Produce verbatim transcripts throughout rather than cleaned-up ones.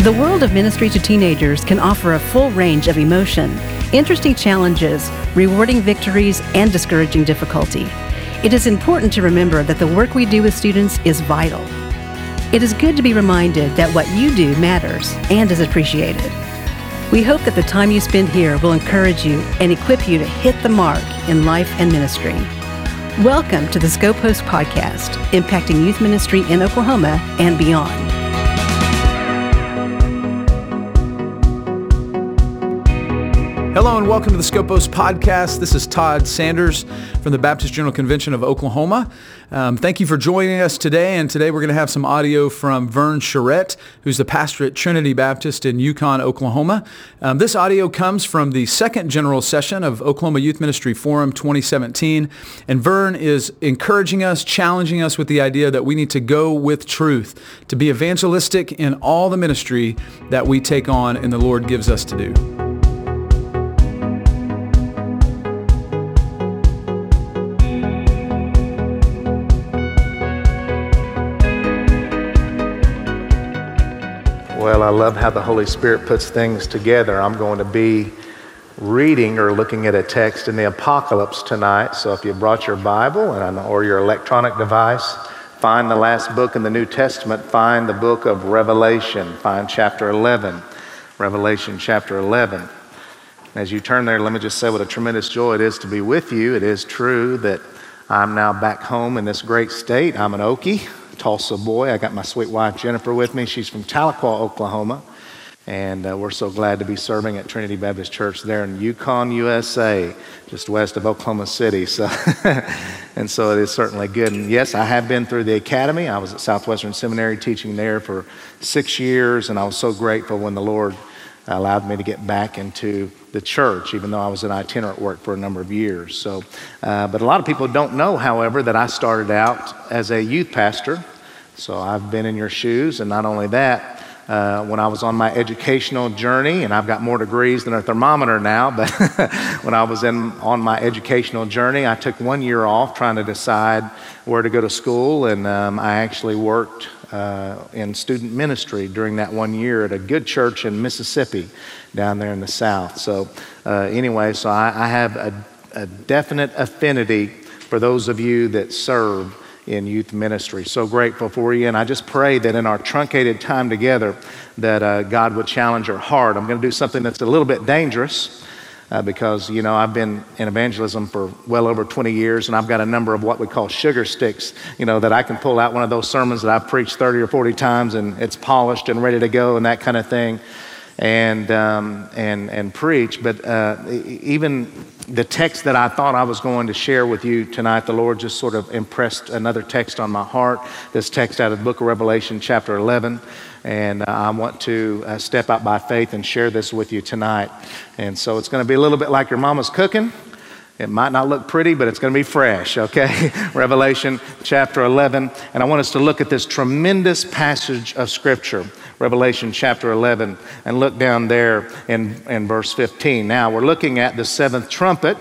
The world of ministry to teenagers can offer a full range of emotion, interesting challenges, rewarding victories, and discouraging difficulty. It is important to remember that the work we do with students is vital. It is good to be reminded that what you do matters and is appreciated. We hope that the time you spend here will encourage you and equip you to hit the mark in life and ministry. Welcome to the Scope Host Podcast, impacting youth ministry in Oklahoma and beyond. Hello and welcome to the Scopos Podcast. This is Todd Sanders from the Baptist General Convention of Oklahoma. Um, thank you for joining us today. And today we're going to have some audio from Vern Charette, who's the pastor at Trinity Baptist in Yukon, Oklahoma. Um, this audio comes from the second general session of Oklahoma Youth Ministry Forum twenty seventeen. And Vern is encouraging us, challenging us with the idea that we need to go with truth, to be evangelistic in all the ministry that we take on and the Lord gives us to do. Well, I love how the Holy Spirit puts things together. I'm going to be reading or looking at a text in the Apocalypse tonight. So if you brought your Bible and or your electronic device, find the last book in the New Testament. Find the book of Revelation. Find chapter eleven. Revelation chapter eleven. As you turn there, let me just say what a tremendous joy it is to be with you. It is true that I'm now back home in this great state. I'm an Okie. Tulsa boy. I got my sweet wife Jennifer with me. She's from Tahlequah, Oklahoma, and uh, we're so glad to be serving at Trinity Baptist Church there in Yukon, U S A, just west of Oklahoma City. So, and so it is certainly good. And yes, I have been through the academy. I was at Southwestern Seminary teaching there for six years, and I was so grateful when the Lord allowed me to get back into the church, even though I was in itinerant work for a number of years. So, uh, but a lot of people don't know, however, that I started out as a youth pastor. So I've been in your shoes, and not only that, uh, when I was on my educational journey, and I've got more degrees than a thermometer now, but when I was in on my educational journey, I took one year off trying to decide where to go to school, and um, I actually worked uh, in student ministry during that one year at a good church in Mississippi down there in the South. So uh, anyway, so I, I have a, a definite affinity for those of you that serve in youth ministry. So grateful for you, and I just pray that in our truncated time together that uh, God would challenge your heart. I'm going to do something that's a little bit dangerous uh, because, you know, I've been in evangelism for well over twenty years, and I've got a number of what we call sugar sticks, you know, that I can pull out one of those sermons that I've preached thirty or forty times, and it's polished and ready to go and that kind of thing, and um, and and preach. But uh, even the text that I thought I was going to share with you tonight, the Lord just sort of impressed another text on my heart, this text out of the book of Revelation, chapter eleven, and uh, I want to uh, step out by faith and share this with you tonight. And so it's going to be a little bit like your mama's cooking. It might not look pretty, but it's going to be fresh, okay? Revelation chapter eleven, and I want us to look at this tremendous passage of Scripture, Revelation chapter eleven, and look down there in, in verse fifteen. Now, we're looking at the seventh trumpet,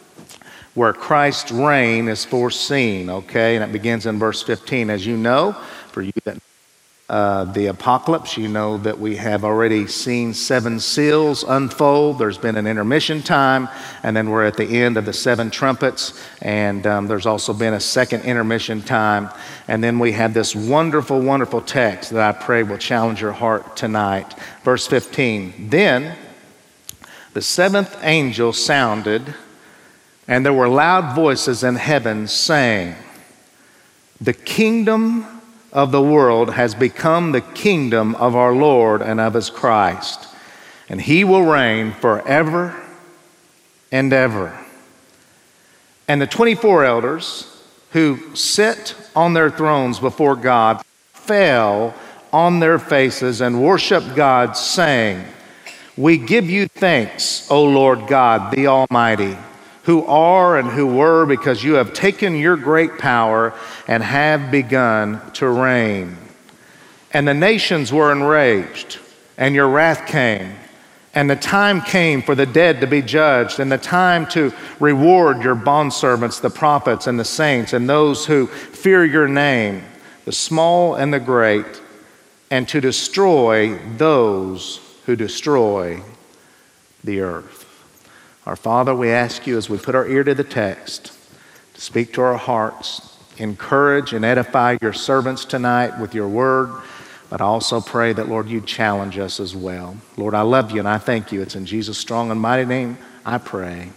where Christ's reign is foreseen, okay? And it begins in verse fifteen. As you know, for you that Uh, the apocalypse, you know that we have already seen seven seals unfold. There's been an intermission time, and then we're at the end of the seven trumpets, and um, there's also been a second intermission time, and then we have this wonderful, wonderful text that I pray will challenge your heart tonight. Verse fifteen, then the seventh angel sounded, and there were loud voices in heaven saying, the kingdom of the world has become the kingdom of our Lord and of his Christ, and he will reign forever and ever. And the twenty-four elders who sit on their thrones before God fell on their faces and worshiped God, saying, we give you thanks, O Lord God, the Almighty, who are and who were, because you have taken your great power and have begun to reign. And the nations were enraged, and your wrath came, and the time came for the dead to be judged, and the time to reward your bondservants, the prophets and the saints, and those who fear your name, the small and the great. and to destroy those who destroy the earth. Our Father, we ask you as we put our ear to the text to speak to our hearts, encourage and edify your servants tonight with your word, but I also pray that, Lord, you challenge us as well. Lord, I love you and I thank you. It's in Jesus' strong and mighty name I pray.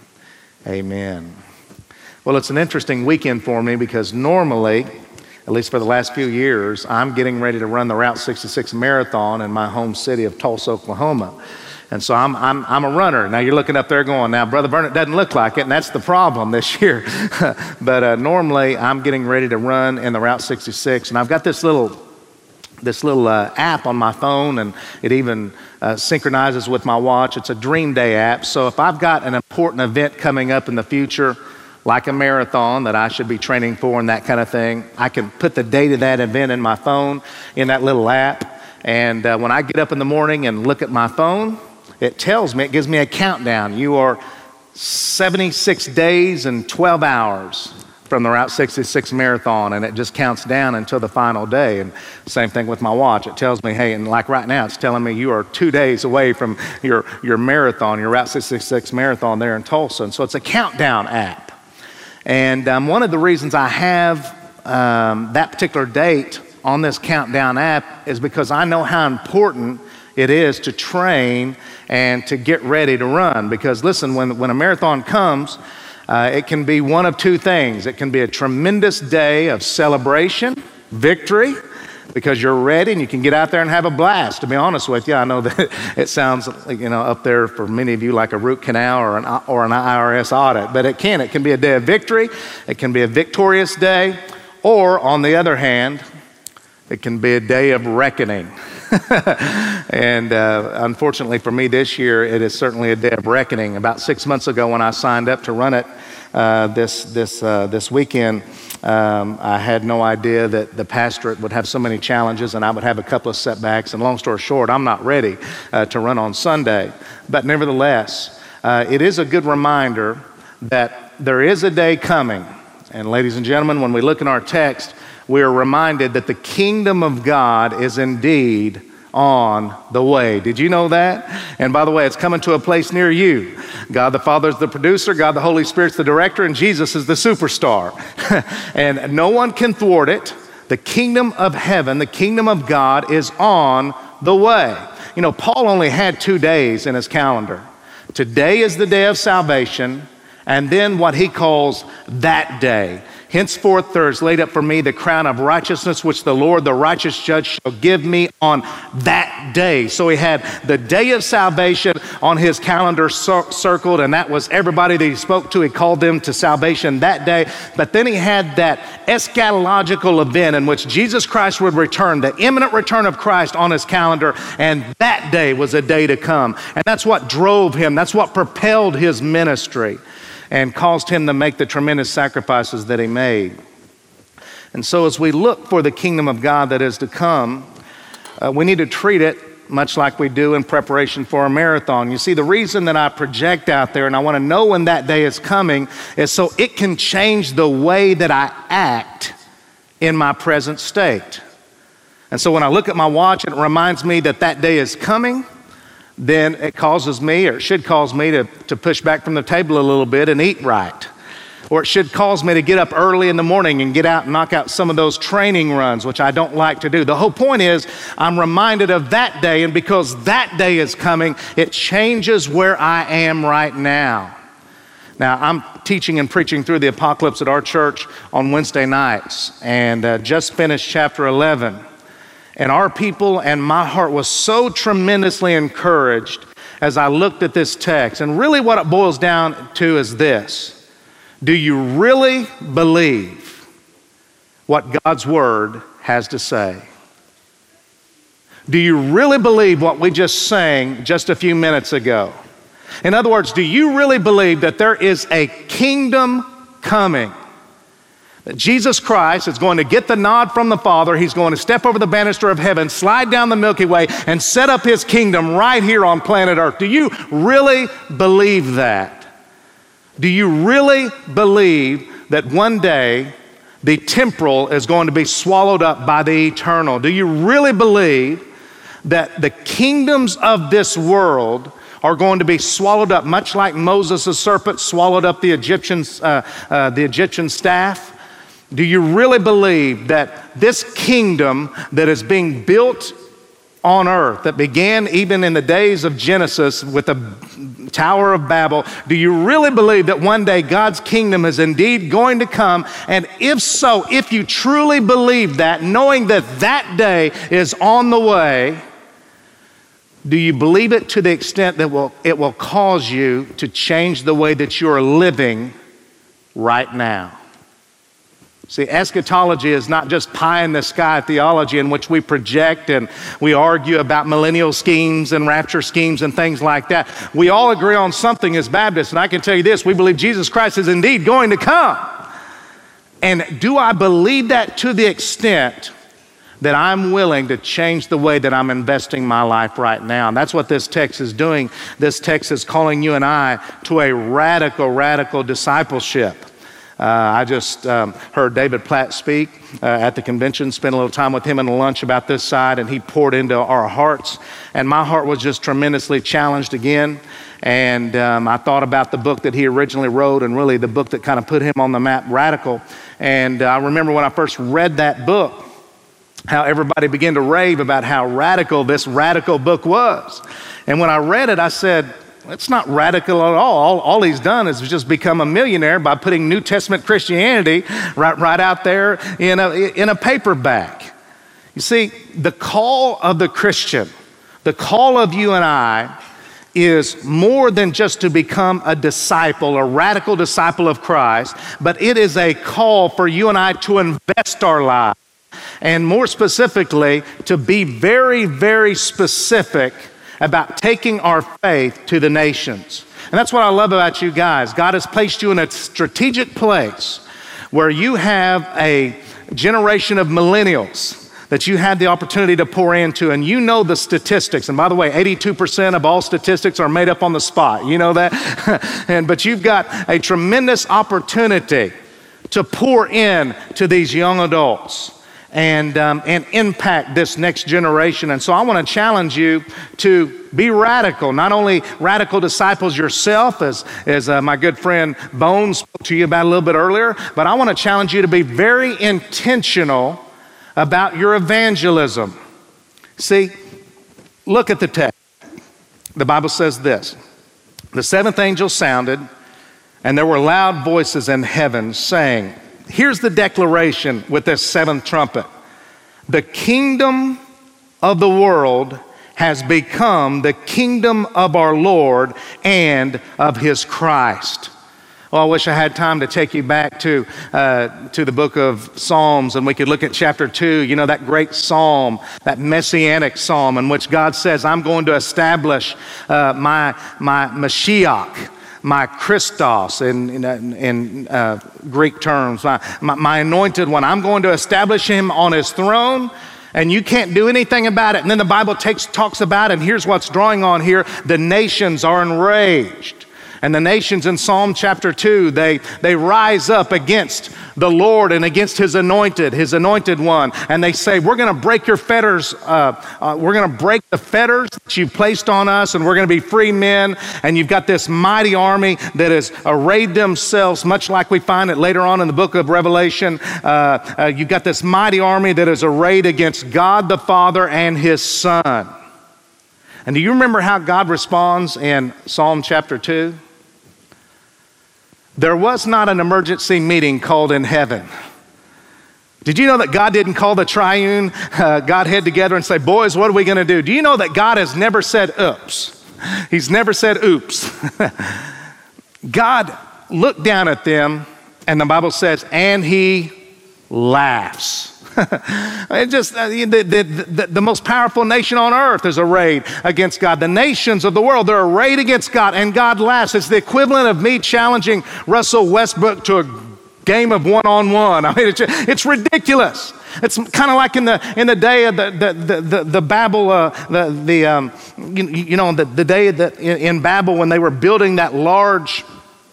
Amen. Well, it's an interesting weekend for me because normally, at least for the last few years, I'm getting ready to run the Route sixty-six Marathon in my home city of Tulsa, Oklahoma. And so I'm, I'm, I'm a runner. Now you're looking up there going, now Brother Vernon, it doesn't look like it, and that's the problem this year. But uh, normally I'm getting ready to run in the Route sixty-six, and I've got this little this little uh, app on my phone, and it even uh, synchronizes with my watch. It's a Dream Day app. So if I've got an important event coming up in the future, like a marathon that I should be training for and that kind of thing, I can put the date of that event in my phone in that little app. And uh, when I get up in the morning and look at my phone, it tells me, it gives me a countdown. You are seventy-six days and twelve hours from the Route sixty-six Marathon, and it just counts down until the final day. And same thing with my watch. It tells me, hey, and like right now, it's telling me you are two days away from your, your marathon, your Route sixty-six Marathon there in Tulsa. And so it's a countdown app. And um, one of the reasons I have um, that particular date on this countdown app is because I know how important it is to train and to get ready to run. Because listen, when, when a marathon comes, uh, it can be one of two things. It can be a tremendous day of celebration, victory, because you're ready and you can get out there and have a blast. To be honest with you, I know that it sounds, you know, up there for many of you like a root canal or an, or an I R S audit, but it can. It can be a day of victory. It can be a victorious day. Or on the other hand, it can be a day of reckoning. And uh, unfortunately for me this year, it is certainly a day of reckoning. About six months ago when I signed up to run it uh, this, this, uh, this weekend, um, I had no idea that the pastorate would have so many challenges and I would have a couple of setbacks. And long story short, I'm not ready uh, to run on Sunday. But nevertheless, uh, it is a good reminder that there is a day coming. And ladies and gentlemen, when we look in our text, we are reminded that the kingdom of God is indeed on the way. Did you know that? And by the way, it's coming to a place near you. God the Father is the producer, God the Holy Spirit's the director, and Jesus is the superstar. And no one can thwart it. The kingdom of heaven, the kingdom of God is on the way. You know, Paul only had two days in his calendar. Today is the day of salvation, and then what he calls that day. Henceforth there is laid up for me the crown of righteousness, which the Lord, the righteous judge, shall give me on that day. So he had the day of salvation on his calendar cir- circled, and that was everybody that he spoke to. He called them to salvation that day. But then he had that eschatological event in which Jesus Christ would return, the imminent return of Christ on his calendar, and that day was a day to come. And that's what drove him. That's what propelled his ministry and caused him to make the tremendous sacrifices that he made. And so as we look for the kingdom of God that is to come, uh, we need to treat it much like we do in preparation for a marathon. You see, the reason that I project out there and I want to know when that day is coming is so it can change the way that I act in my present state. And so when I look at my watch, it reminds me that that day is coming. Then it causes me, or it should cause me to, to push back from the table a little bit and eat right. Or it should cause me to get up early in the morning and get out and knock out some of those training runs, which I don't like to do. The whole point is I'm reminded of that day, and because that day is coming, it changes where I am right now. Now, I'm teaching and preaching through the apocalypse at our church on Wednesday nights, and uh, just finished chapter eleven. And our people and my heart was so tremendously encouraged as I looked at this text. And really what it boils down to is this. Do you really believe what God's word has to say? Do you really believe what we just sang just a few minutes ago? In other words, do you really believe that there is a kingdom coming? That Jesus Christ is going to get the nod from the Father. He's going to step over the banister of heaven, slide down the Milky Way, and set up his kingdom right here on planet Earth. Do you really believe that? Do you really believe that one day the temporal is going to be swallowed up by the eternal? Do you really believe that the kingdoms of this world are going to be swallowed up, much like Moses' serpent swallowed up the Egyptians, uh, uh, the Egyptian staff? Do you really believe that this kingdom that is being built on earth, that began even in the days of Genesis with the Tower of Babel, do you really believe that one day God's kingdom is indeed going to come? And if so, if you truly believe that, knowing that that day is on the way, do you believe it to the extent that will, it will cause you to change the way that you're living right now? See, eschatology is not just pie in the sky theology in which we project and we argue about millennial schemes and rapture schemes and things like that. We all agree on something as Baptists, and I can tell you this, we believe Jesus Christ is indeed going to come. And do I believe that to the extent that I'm willing to change the way that I'm investing my life right now? And that's what this text is doing. This text is calling you and I to a radical, radical discipleship. Uh, I just um, heard David Platt speak uh, at the convention, spent a little time with him in a lunch about this side, and he poured into our hearts. And my heart was just tremendously challenged again. And um, I thought about the book that he originally wrote, and really the book that kind of put him on the map, Radical. And uh, I remember when I first read that book, how everybody began to rave about how radical this radical book was. And when I read it, I said, it's not radical at all. all. All he's done is just become a millionaire by putting New Testament Christianity right, right out there in a, in a paperback. You see, the call of the Christian, the call of you and I, is more than just to become a disciple, a radical disciple of Christ, but it is a call for you and I to invest our lives. And more specifically, to be very, very specific about taking our faith to the nations. And that's what I love about you guys. God has placed you in a strategic place where you have a generation of millennials that you had the opportunity to pour into, and you know the statistics. And by the way, eighty-two percent of all statistics are made up on the spot. You know that? and But you've got a tremendous opportunity to pour in to these young adults and um, and impact this next generation. And so I want to challenge you to be radical, not only radical disciples yourself, as, as uh, my good friend Bones spoke to you about a little bit earlier, but I want to challenge you to be very intentional about your evangelism. See, look at the text. The Bible says this: the seventh angel sounded, and there were loud voices in heaven saying, here's the declaration with this seventh trumpet: the kingdom of the world has become the kingdom of our Lord and of his Christ. Well, I wish I had time to take you back to uh, to the book of Psalms, and we could look at chapter two, you know, that great psalm, that messianic psalm in which God says, I'm going to establish uh, my, my Mashiach, my Christos in, in, in uh, Greek terms, my, my, my anointed one. I'm going to establish him on his throne, and you can't do anything about it. And then the Bible takes, talks about, and here's what's drawing on here, the nations are enraged. And the nations in Psalm chapter two, they, they rise up against the Lord and against his anointed, his anointed one. And they say, we're going to break your fetters. Uh, uh, we're going to break the fetters that you've placed on us, and we're going to be free men. And you've got this mighty army that has arrayed themselves, much like we find it later on in the book of Revelation. Uh, uh, you've got this mighty army that is arrayed against God the Father and his Son. And do you remember how God responds in Psalm chapter two? There was not an emergency meeting called in heaven. Did you know that God didn't call the triune uh, Godhead together and say, boys, what are we going to do? Do you know that God has never said oops? He's never said oops. God looked down at them, and the Bible says, and he laughs. It just uh, the, the, the, the most powerful nation on earth is arrayed against God. The nations of the world, they're arrayed against God, and God laughs. It's the equivalent of me challenging Russell Westbrook to a game of one-on-one. I mean, it's, it's ridiculous. It's kind of like in the in the day of the the the, the, the Babel, uh, the the um, you, you know the, the day that in, in Babel when they were building that large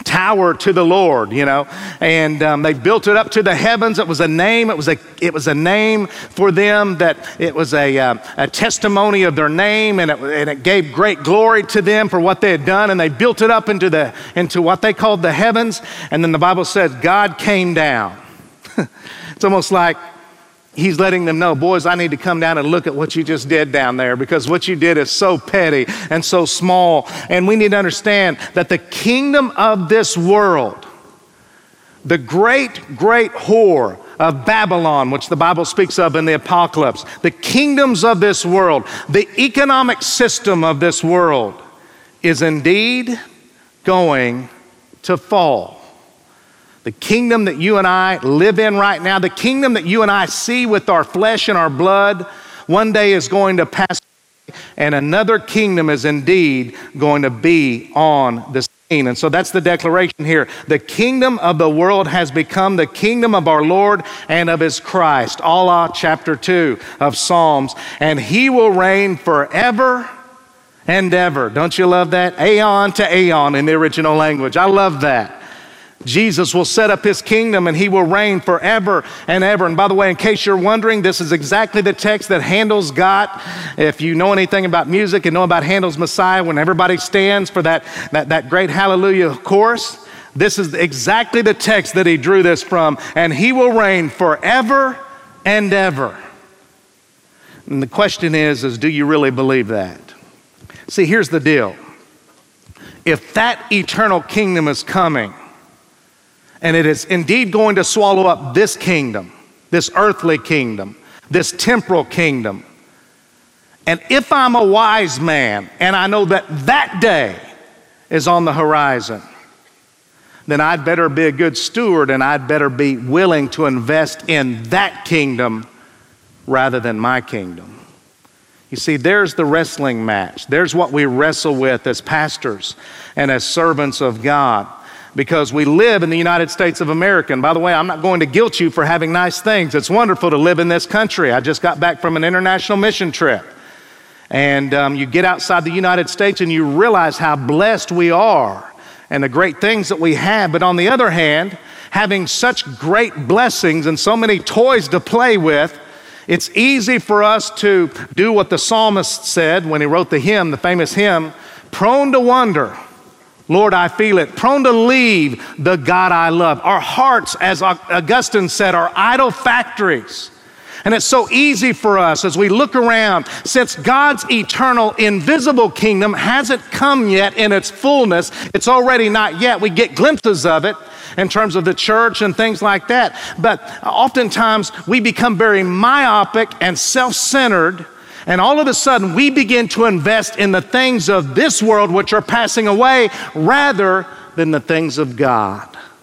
tower to the Lord, you know, and um, they built it up to the heavens. It was a name. It was a it was a name for them, that it was a uh, a testimony of their name, and it, and it gave great glory to them for what they had done. And they built it up into the into what they called the heavens. And then the Bible says God came down. It's almost like He's letting them know, boys, I need to come down and look at what you just did down there, because what you did is so petty and so small. And we need to understand that the kingdom of this world, the great, great whore of Babylon, which the Bible speaks of in the Apocalypse, the kingdoms of this world, the economic system of this world is indeed going to fall. The kingdom that you and I live in right now, the kingdom that you and I see with our flesh and our blood, one day is going to pass away, and another kingdom is indeed going to be on the scene. And so that's the declaration here. The kingdom of the world has become the kingdom of our Lord and of His Christ. Allah chapter two of Psalms. And He will reign forever and ever. Don't you love that? Aeon to aeon in the original language. I love that. Jesus will set up His kingdom and He will reign forever and ever. And by the way, in case you're wondering, this is exactly the text that Handel's got. If you know anything about music and know about Handel's Messiah, when everybody stands for that, that, that great hallelujah chorus, this is exactly the text that he drew this from. And He will reign forever and ever. And the question is, is do you really believe that? See, here's the deal. If that eternal kingdom is coming, and it is indeed going to swallow up this kingdom, this earthly kingdom, this temporal kingdom. And if I'm a wise man and I know that that day is on the horizon, then I'd better be a good steward, and I'd better be willing to invest in that kingdom rather than my kingdom. You see, there's the wrestling match. There's what we wrestle with as pastors and as servants of God. Because we live in the United States of America. And by the way, I'm not going to guilt you for having nice things. It's wonderful to live in this country. I just got back from an international mission trip. And um, you get outside the United States and you realize how blessed we are and the great things that we have. But on the other hand, having such great blessings and so many toys to play with, it's easy for us to do what the psalmist said when he wrote the hymn, the famous hymn, prone to wonder, Lord, I feel it, prone to leave the God I love. Our hearts, as Augustine said, are idol factories. And it's so easy for us as we look around, since God's eternal, invisible kingdom hasn't come yet in its fullness. It's already not yet. We get glimpses of it in terms of the church and things like that. But oftentimes we become very myopic and self-centered. And all of a sudden, we begin to invest in the things of this world which are passing away rather than the things of God.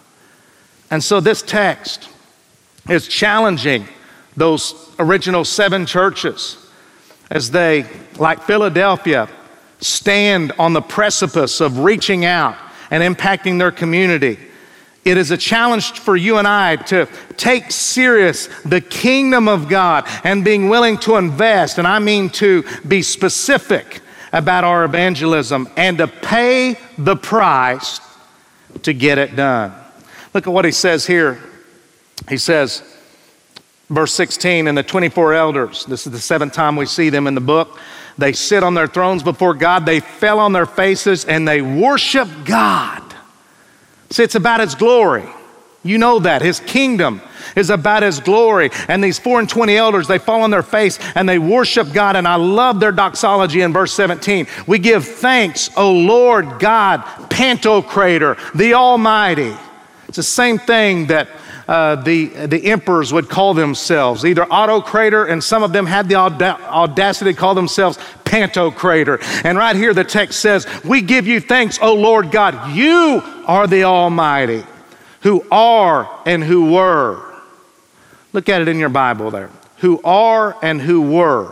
And so this text is challenging those original seven churches as they, like Philadelphia, stand on the precipice of reaching out and impacting their community. It is a challenge for you and I to take serious the kingdom of God and being willing to invest, and I mean to be specific about our evangelism and to pay the price to get it done. Look at what he says here. He says, verse sixteen, and the twenty-four elders, this is the seventh time we see them in the book, they sit on their thrones before God, they fell on their faces and they worship God. See, it's about His glory. You know that. His kingdom is about His glory. And these four and twenty elders, they fall on their face and they worship God. And I love their doxology in verse seventeen. We give thanks, O Lord God, Pantocrator, the Almighty. It's the same thing that uh, the, the emperors would call themselves, either Autocrator, and some of them had the auda- audacity to call themselves Pantocrator. And right here the text says, we give you thanks, O Lord God. You are the Almighty, who are and who were. Look at it in your Bible there. Who are and who were.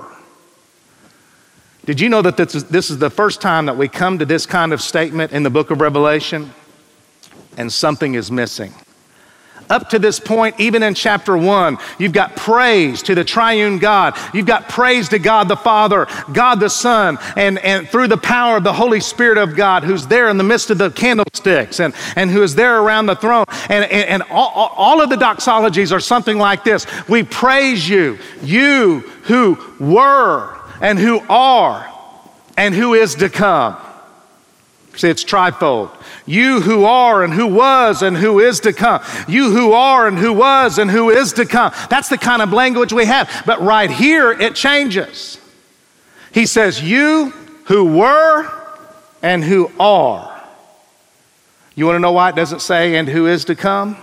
Did you know that this is, this is the first time that we come to this kind of statement in the book of Revelation? And something is missing. Up to this point, even in chapter one, you've got praise to the triune God. You've got praise to God the Father, God the Son, and, and through the power of the Holy Spirit of God, who's there in the midst of the candlesticks and, and who is there around the throne. And, and, and all, all of the doxologies are something like this. We praise you, you who were and who are and who is to come. See, it's trifold. You who are and who was and who is to come. You who are and who was and who is to come. That's the kind of language we have. But right here, it changes. He says, you who were and who are. You want to know why it doesn't say and who is to come?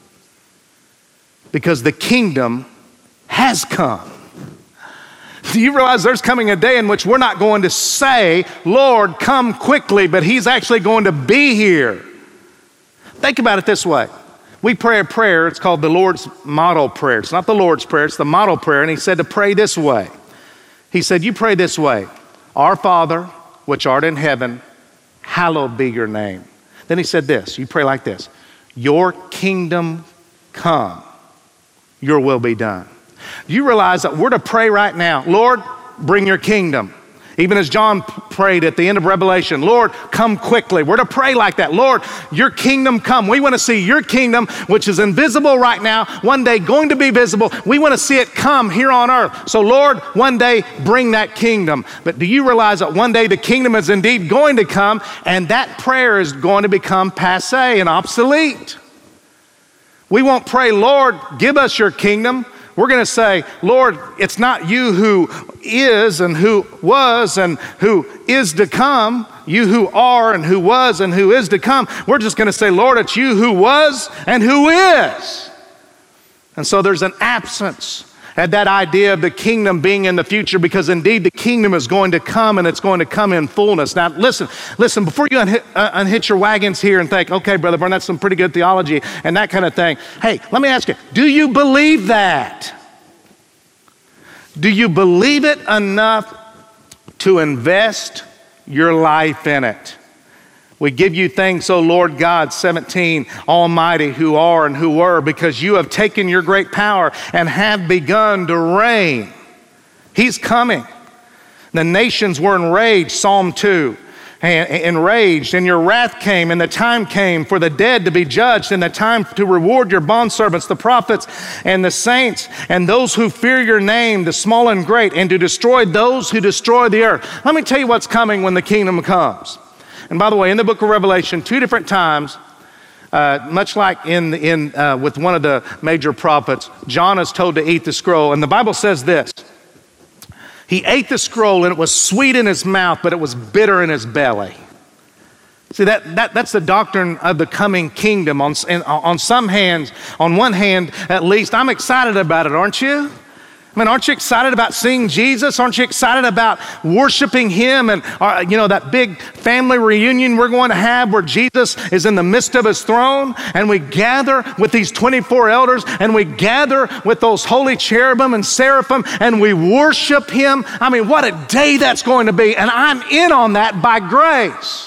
Because the kingdom has come. Do you realize there's coming a day in which we're not going to say, Lord, come quickly, but he's actually going to be here. Think about it this way. We pray a prayer, it's called the Lord's model prayer. It's not the Lord's prayer, it's the model prayer. And he said to pray this way. He said, you pray this way. Our Father, which art in heaven, hallowed be your name. Then he said this, you pray like this. Your kingdom come, your will be done. Do you realize that we're to pray right now, Lord, bring your kingdom. Even as John prayed at the end of Revelation, Lord, come quickly. We're to pray like that. Lord, your kingdom come. We want to see your kingdom, which is invisible right now, one day going to be visible. We want to see it come here on earth. So Lord, one day bring that kingdom. But do you realize that one day the kingdom is indeed going to come, and that prayer is going to become passé and obsolete? We won't pray, Lord, give us your kingdom. We're going to say, Lord, it's not you who is and who was and who is to come, you who are and who was and who is to come. We're just going to say, Lord, it's you who was and who is. And so there's an absence at that idea of the kingdom being in the future, because indeed the kingdom is going to come, and it's going to come in fullness. Now listen, listen, before you unhit, uh, unhitch your wagons here and think, okay, Brother Vern, that's some pretty good theology and that kind of thing. Hey, let me ask you, do you believe that? Do you believe it enough to invest your life in it? We give you thanks, O Lord God, seventeen, Almighty, who are and who were, because you have taken your great power and have begun to reign. He's coming. The nations were enraged, Psalm two, enraged, and your wrath came, and the time came for the dead to be judged, and the time to reward your bondservants, the prophets and the saints, and those who fear your name, the small and great, and to destroy those who destroy the earth. Let me tell you what's coming when the kingdom comes. And by the way, in the book of Revelation, two different times, uh, much like in, in uh, with one of the major prophets, John is told to eat the scroll. And the Bible says this, he ate the scroll and it was sweet in his mouth, but it was bitter in his belly. See, that, that that's the doctrine of the coming kingdom. On, on some hands, on one hand at least, I'm excited about it, aren't you? I mean, aren't you excited about seeing Jesus? Aren't you excited about worshiping him and, uh, you know, that big family reunion we're going to have where Jesus is in the midst of his throne, and we gather with these twenty-four elders, and we gather with those holy cherubim and seraphim, and we worship him. I mean, what a day that's going to be, and I'm in on that by grace.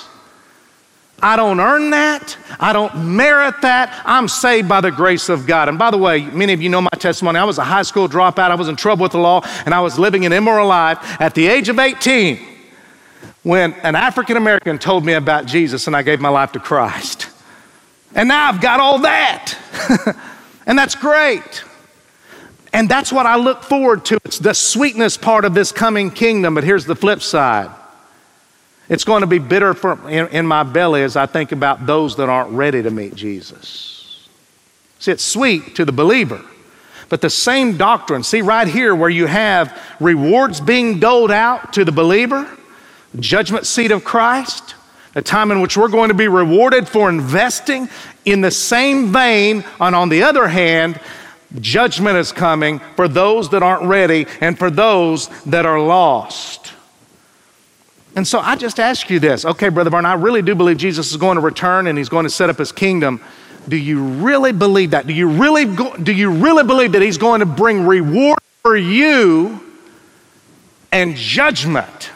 I don't earn that. I don't merit that. I'm saved by the grace of God. And by the way, many of you know my testimony. I was a high school dropout. I was in trouble with the law, and I was living an immoral life at the age of eighteen when an African American told me about Jesus, and I gave my life to Christ. And now I've got all that. And that's great. And that's what I look forward to. It's the sweetness part of this coming kingdom. But here's the flip side. It's going to be bitter for, in, in my belly as I think about those that aren't ready to meet Jesus. See, it's sweet to the believer, but the same doctrine, see right here where you have rewards being doled out to the believer, the judgment seat of Christ, a time in which we're going to be rewarded for investing in the same vein, and on the other hand, judgment is coming for those that aren't ready and for those that are lost. And so I just ask you this. Okay, Brother Vern, I really do believe Jesus is going to return and he's going to set up his kingdom. Do you really believe that? Do you really go, do you really believe that he's going to bring reward for you and judgment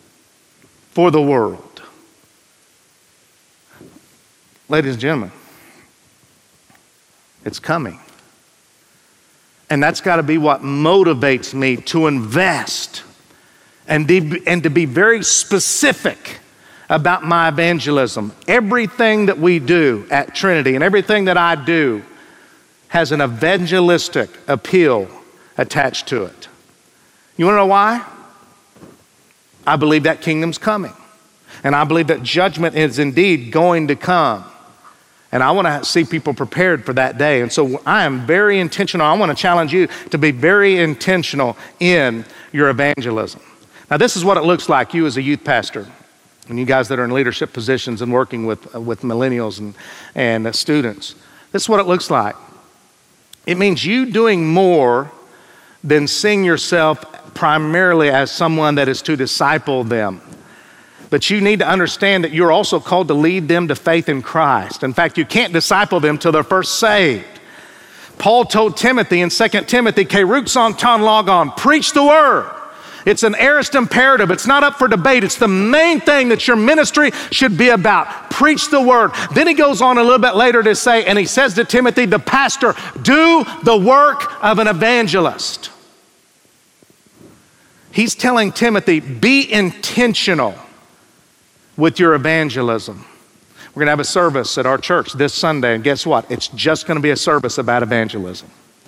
for the world? Ladies and gentlemen, It's coming. And that's got to be what motivates me to invest and, de- and to be very specific about my evangelism. Everything that we do at Trinity and everything that I do has an evangelistic appeal attached to it. You want to know why? I believe that kingdom's coming. And I believe that judgment is indeed going to come. And I want to see people prepared for that day. And so I am very intentional. I want to challenge you to be very intentional in your evangelism. Now, this is what it looks like, you as a youth pastor, and you guys that are in leadership positions and working with, uh, with millennials and, and uh, students. This is what it looks like. It means you doing more than seeing yourself primarily as someone that is to disciple them. But you need to understand that you're also called to lead them to faith in Christ. In fact, you can't disciple them till they're first saved. Paul told Timothy in Second Timothy, "Keruxon ton logon," preach the word. It's an aorist imperative. It's not up for debate. It's the main thing that your ministry should be about. Preach the word. Then he goes on a little bit later to say, and he says to Timothy, the pastor, do the work of an evangelist. He's telling Timothy, be intentional with your evangelism. We're going to have a service at our church this Sunday, and guess what? It's just going to be a service about evangelism.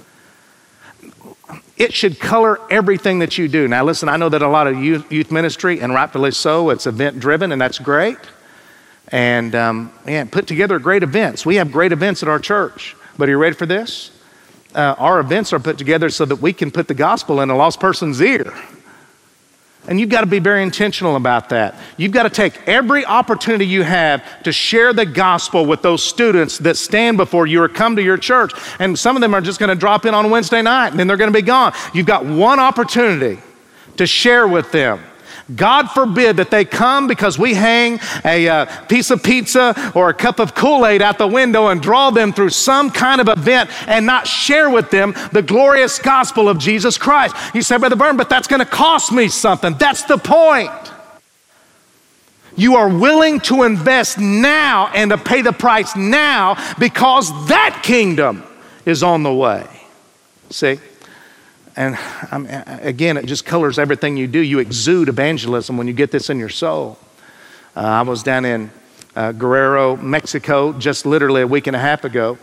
It should color everything that you do. Now listen, I know that a lot of youth, youth ministry, and rightfully so, it's event driven, and that's great. And um, man, put together great events. We have great events at our church. But are you ready for this? Uh, our events are put together so that we can put the gospel in a lost person's ear. And you've got to be very intentional about that. You've got to take every opportunity you have to share the gospel with those students that stand before you or come to your church. And some of them are just going to drop in on Wednesday night and then they're going to be gone. You've got one opportunity to share with them. God forbid that they come because we hang a uh, piece of pizza or a cup of Kool-Aid out the window and draw them through some kind of event and not share with them the glorious gospel of Jesus Christ. You say, Brother Vern, but that's going to cost me something. That's the point. You are willing to invest now and to pay the price now because that kingdom is on the way. See? And um, again, it just colors everything you do. You exude evangelism when you get this in your soul. Uh, I was down in uh, Guerrero, Mexico, just literally a week and a half ago.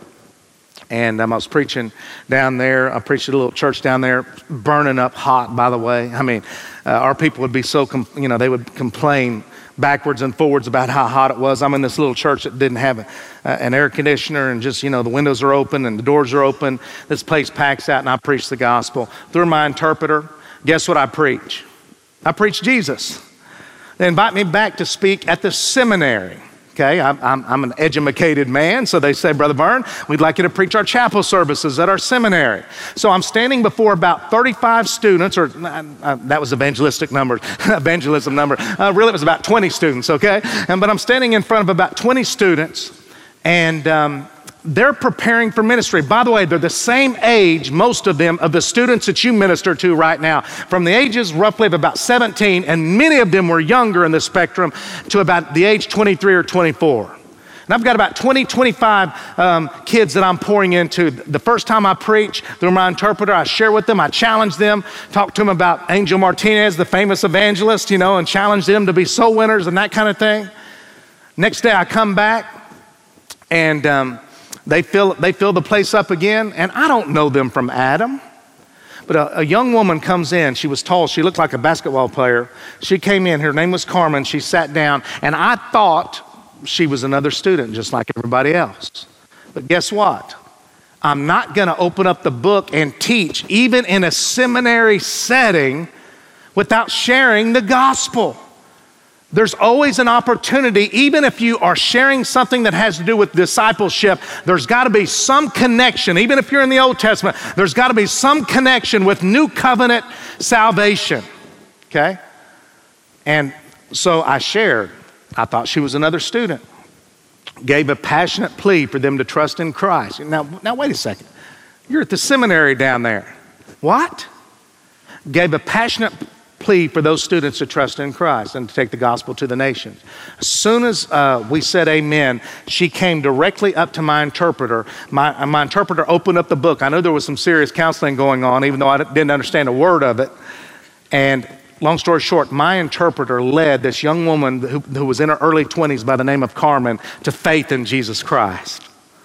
And um, I was preaching down there. I preached at a little church down there, burning up hot, by the way. I mean, uh, our people would be so, com- you know, they would complain backwards and forwards about how hot it was. I'm in this little church that didn't have a, uh, an air conditioner and just, you know, the windows are open and the doors are open. This place packs out and I preach the gospel. Through my interpreter, guess what I preach? I preach Jesus. They invite me back to speak at the seminary. Okay, I'm, I'm, I'm an educated man, so they say, Brother Vern, we'd like you to preach our chapel services at our seminary. So I'm standing before about thirty-five students, or uh, uh, that was evangelistic number, evangelism number. Uh, really, it was about twenty students, okay? And, but I'm standing in front of about twenty students, and um, they're preparing for ministry. By the way, they're the same age, most of them, of the students that you minister to right now, from the ages roughly of about seventeen, and many of them were younger in the spectrum to about the age twenty-three or twenty-four. And I've got about twenty, twenty-five um, kids that I'm pouring into. The first time I preach, through my interpreter, I share with them, I challenge them, talk to them about Angel Martinez, the famous evangelist, you know, and challenge them to be soul winners and that kind of thing. Next day I come back and um, They fill, they fill the place up again, and I don't know them from Adam. But a, a young woman comes in. She was tall. She looked like a basketball player. She came in. Her name was Carmen. She sat down, and I thought she was another student just like everybody else. But guess what? I'm not going to open up the book and teach, even in a seminary setting, without sharing the gospel. There's always an opportunity, even if you are sharing something that has to do with discipleship, there's got to be some connection. Even if you're in the Old Testament, there's got to be some connection with new covenant salvation, okay? And so I shared. I thought she was another student. Gave a passionate plea for them to trust in Christ. Now, now wait a second. You're at the seminary down there. What? Gave a passionate plea for those students to trust in Christ and to take the gospel to the nations. As soon as uh, we said amen, she came directly up to my interpreter. My, my interpreter opened up the book. I know there was some serious counseling going on, even though I didn't understand a word of it. And long story short, my interpreter led this young woman who, who was in her early twenties by the name of Carmen to faith in Jesus Christ.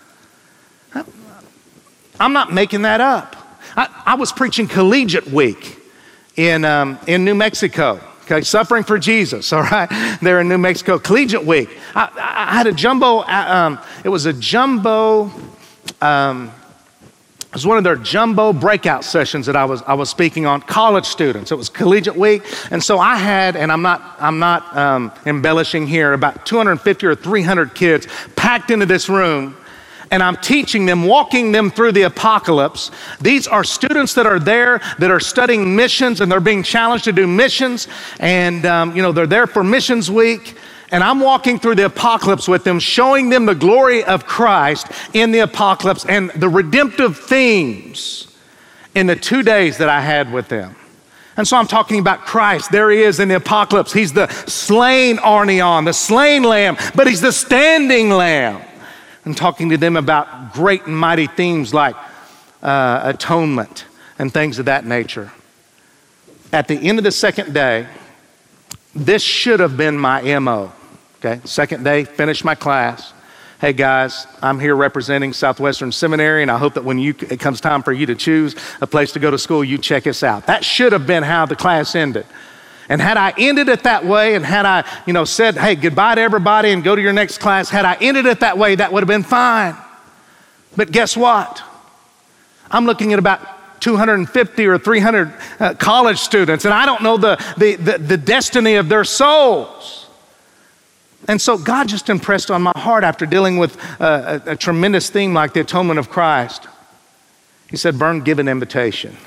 I'm not making that up. I, I was preaching Collegiate Week in, um, in New Mexico, okay, Suffering for Jesus, all right, there in New Mexico, Collegiate Week. I, I had a jumbo, um, it was a jumbo, um, it was one of their jumbo breakout sessions that I was I was speaking on college students. It was Collegiate Week, and so I had, and I'm not I'm not um, embellishing here, about two hundred fifty or three hundred kids packed into this room. And I'm teaching them, walking them through the apocalypse. These are students that are there that are studying missions, and they're being challenged to do missions. And, um, you know, they're there for Missions Week. And I'm walking through the apocalypse with them, showing them the glory of Christ in the apocalypse and the redemptive themes in the two days that I had with them. And so I'm talking about Christ. There he is in the apocalypse. He's the slain Arnion, the slain lamb, but he's the standing lamb. And talking to them about great and mighty themes like uh, atonement and things of that nature. At the end of the second day, this should have been my M O, okay? Second day, finished my class. Hey guys, I'm here representing Southwestern Seminary, and I hope that when you, it comes time for you to choose a place to go to school, you check us out. That should have been how the class ended. And had I ended it that way, and had I, you know, said, hey, goodbye to everybody and go to your next class, had I ended it that way, that would have been fine. But guess what? I'm looking at about two hundred fifty or three hundred uh, college students, and I don't know the, the, the, the destiny of their souls. And so God just impressed on my heart after dealing with uh, a, a tremendous theme like the atonement of Christ. He said, Vern, give an invitation.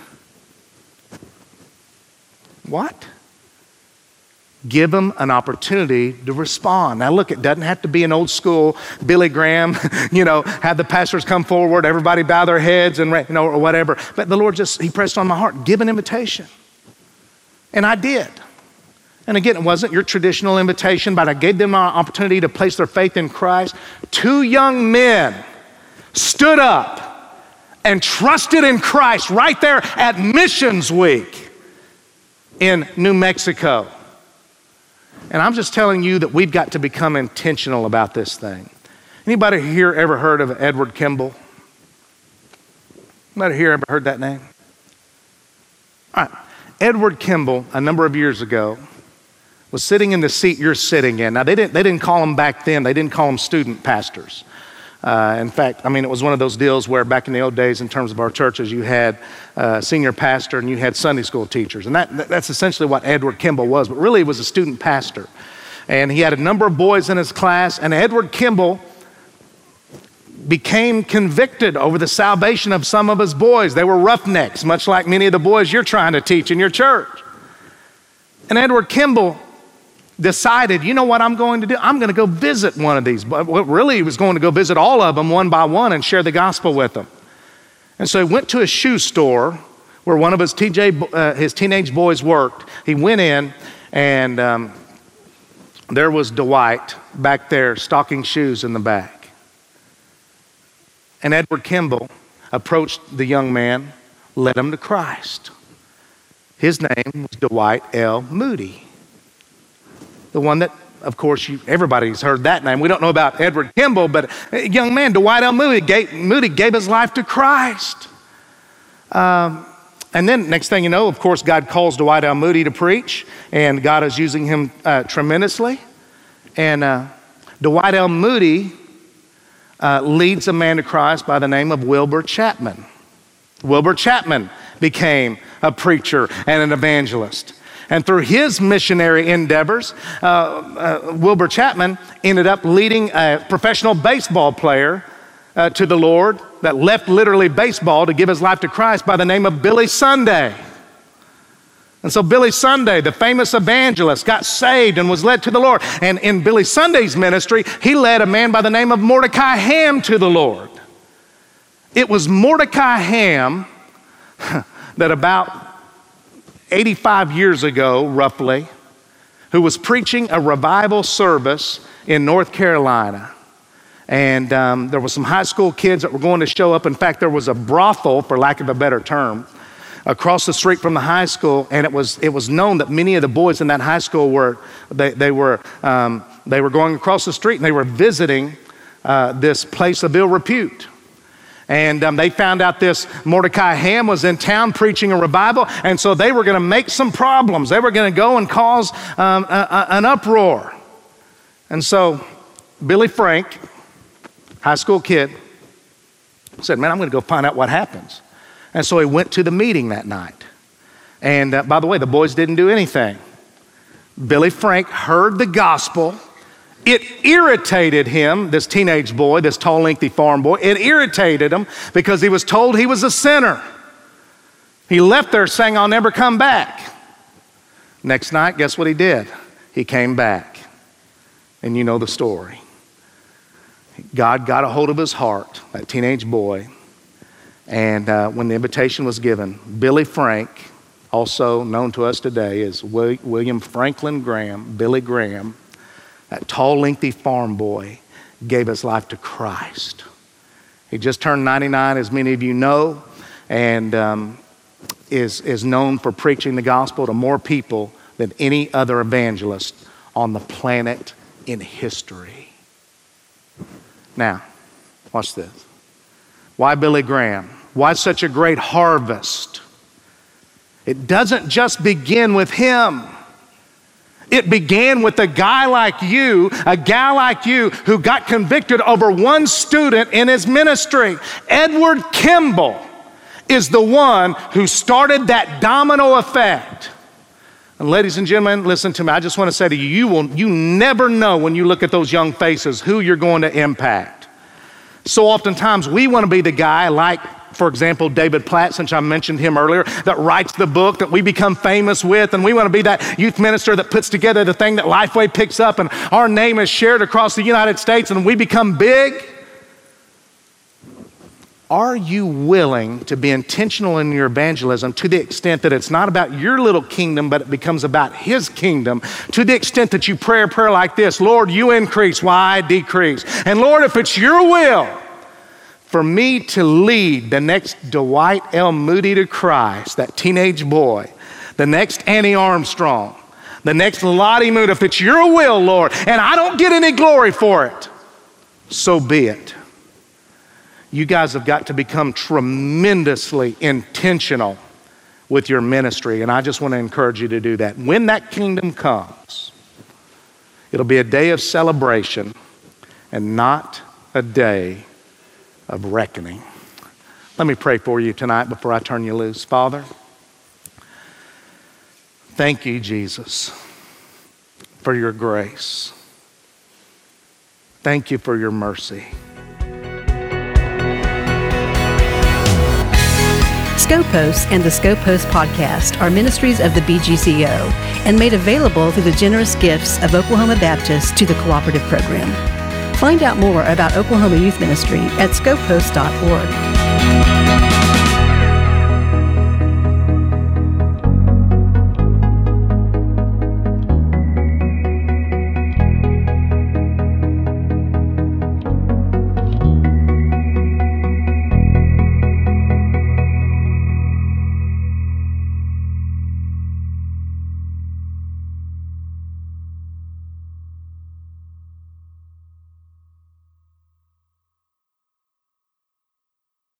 What? Give them an opportunity to respond. Now look, it doesn't have to be an old school Billy Graham, you know, have the pastors come forward, everybody bow their heads and, you know, or whatever. But the Lord just, he pressed on my heart, give an invitation. And I did. And again, it wasn't your traditional invitation, but I gave them an opportunity to place their faith in Christ. Two young men stood up and trusted in Christ right there at Missions Week in New Mexico. And I'm just telling you that we've got to become intentional about this thing. Anybody here ever heard of Edward Kimball? Anybody here ever heard that name? All right. Edward Kimball, a number of years ago, was sitting in the seat you're sitting in. Now, they didn't, they didn't call them back then. They didn't call them student pastors. Uh, in fact, I mean, it was one of those deals where back in the old days, in terms of our churches, you had a senior pastor and you had Sunday school teachers. And that, that's essentially what Edward Kimball was, but really he was a student pastor. And he had a number of boys in his class, and Edward Kimball became convicted over the salvation of some of his boys. They were roughnecks, much like many of the boys you're trying to teach in your church. And Edward Kimball decided, you know what I'm going to do? I'm going to go visit one of these. But really, he was going to go visit all of them one by one and share the gospel with them. And so he went to a shoe store where one of his, T J, uh, his teenage boys worked. He went in, and um, there was Dwight back there stocking shoes in the back. And Edward Kimball approached the young man, led him to Christ. His name was Dwight L. Moody. The one that, of course, you, everybody's heard that name. We don't know about Edward Kimball, but a young man, Dwight L. Moody, gave, Moody gave his life to Christ. Um, and then next thing you know, of course, God calls Dwight L. Moody to preach, and God is using him uh, tremendously. And uh, Dwight L. Moody uh, leads a man to Christ by the name of Wilbur Chapman. Wilbur Chapman became a preacher and an evangelist. And through his missionary endeavors, uh, uh, Wilbur Chapman ended up leading a professional baseball player uh, to the Lord that left literally baseball to give his life to Christ by the name of Billy Sunday. And so Billy Sunday, the famous evangelist, got saved and was led to the Lord. And in Billy Sunday's ministry, he led a man by the name of Mordecai Ham to the Lord. It was Mordecai Ham that about eighty-five years ago, roughly, who was preaching a revival service in North Carolina. And um, there were some high school kids that were going to show up. In fact, there was a brothel, for lack of a better term, across the street from the high school. And it was it was known that many of the boys in that high school were, they, they were, um, they were going across the street and they were visiting uh, this place of ill repute. And um, they found out this Mordecai Ham was in town preaching a revival, and so they were going to make some problems. They were going to go and cause um, a, a, an uproar. And so Billy Frank, high school kid, said, man, I'm going to go find out what happens. And so he went to the meeting that night. And uh, by the way, the boys didn't do anything. Billy Frank heard the gospel. It irritated him, this teenage boy, this tall, lengthy farm boy. It irritated him because he was told he was a sinner. He left there saying, I'll never come back. Next night, guess what he did? He came back. And you know the story. God got a hold of his heart, that teenage boy. And uh, when the invitation was given, Billy Frank, also known to us today as William Franklin Graham, Billy Graham, that tall, lengthy farm boy, gave his life to Christ. He just turned ninety-nine, as many of you know, and um, is, is known for preaching the gospel to more people than any other evangelist on the planet in history. Now, watch this. Why Billy Graham? Why such a great harvest? It doesn't just begin with him. It began with a guy like you, a gal like you, who got convicted over one student in his ministry. Edward Kimball is the one who started that domino effect. And ladies and gentlemen, listen to me. I just want to say to you, you will, you never know when you look at those young faces who you're going to impact. So oftentimes we want to be the guy like, for example, David Platt, since I mentioned him earlier, that writes the book that we become famous with, and we want to be that youth minister that puts together the thing that Lifeway picks up, and our name is shared across the United States, and we become big. Are you willing to be intentional in your evangelism to the extent that it's not about your little kingdom, but it becomes about his kingdom, to the extent that you pray a prayer like this, Lord, you increase while I decrease. And Lord, if it's your will for me to lead the next Dwight L. Moody to Christ, that teenage boy, the next Annie Armstrong, the next Lottie Moon, if it's your will, Lord, and I don't get any glory for it, so be it. You guys have got to become tremendously intentional with your ministry, and I just want to encourage you to do that. When that kingdom comes, it'll be a day of celebration and not a day of reckoning. Let me pray for you tonight before I turn you loose. Father, thank you, Jesus, for your grace. Thank you for your mercy. Scopos and the Scopos podcast are ministries of the B G C O and made available through the generous gifts of Oklahoma Baptist to the cooperative program. Find out more about Oklahoma Youth Ministry at scopos dot org.